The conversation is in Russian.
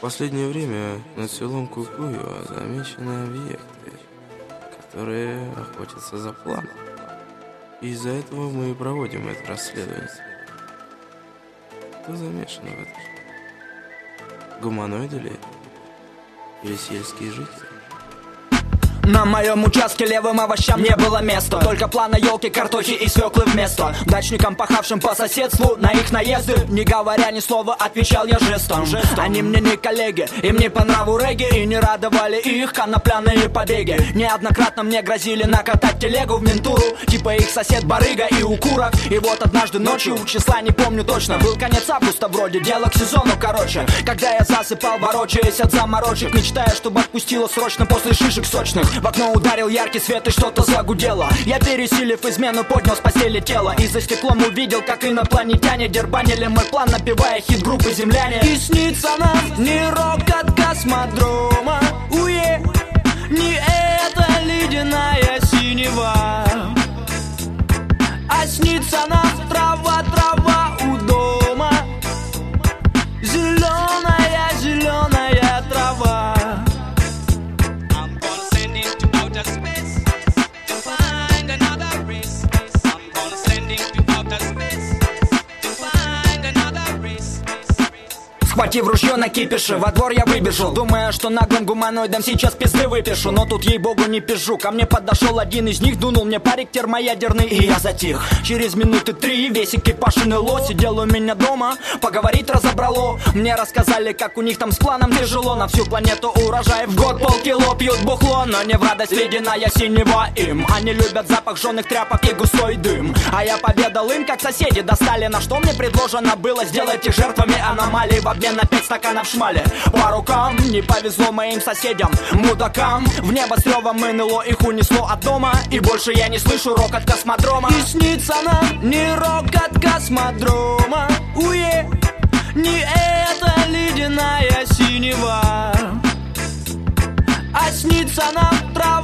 последнее время над селом Кукуева замечены объекты, которые охотятся за планом. Из-за этого мы и проводим это расследование. Кто замешан в этом? Гуманоиды ли? Или сельские жители? На моем участке левым овощам не было места. Только плана елки, картохи и свеклы вместо. Дачникам, пахавшим по соседству, на их наезды, не говоря ни слова, отвечал я жестом. Они мне не коллеги, им не по нраву регги, и не радовали их конопляные побеги. Неоднократно мне грозили накатать телегу в ментуру, типа их сосед барыга и укурок. И вот однажды ночью, числа не помню точно, был конец августа вроде, дело к сезону короче. Когда я засыпал, ворочаясь от заморочек, мечтая, чтобы отпустило срочно после шишек сочных. В окно ударил яркий свет и что-то загудело. Я, пересилив измену, поднял с постели тело и за стеклом увидел, как инопланетяне дербанили мой план, напевая хит группы «Земляне». И снится нам не рок от космодрома, уе, не эта ледяная синева, а снится нам трава, трава у дома, зеленая, зеленая трава. Схватив ружье на кипише, во двор я выбежал, думая, что наглым гуманоидам сейчас пизды выпишу. Но тут, ей-богу, не пизжу. Ко мне подошел один из них, дунул мне парик термоядерный, и я затих. Через минуты 3 весь экипаж НЛО сидел у меня дома, поговорить разобрало. Мне рассказали, как у них там с планом тяжело. На всю планету урожай в год полкило пьют бухло, но не в радость ледяная синева им. Они любят запах жженых тряпок и густой дым. А я поведал им, как соседи достали, на что мне предложено было сделать их жертвами аномалий в обмен на 5 стаканов шмали. По рукам не повезло моим соседям, мудакам. В небо с ревом НЛО их унесло от дома, и больше я не слышу рок от космодрома. И снится нам не рок от космодрома, уе, не эта ледяная синева, а снится нам трава.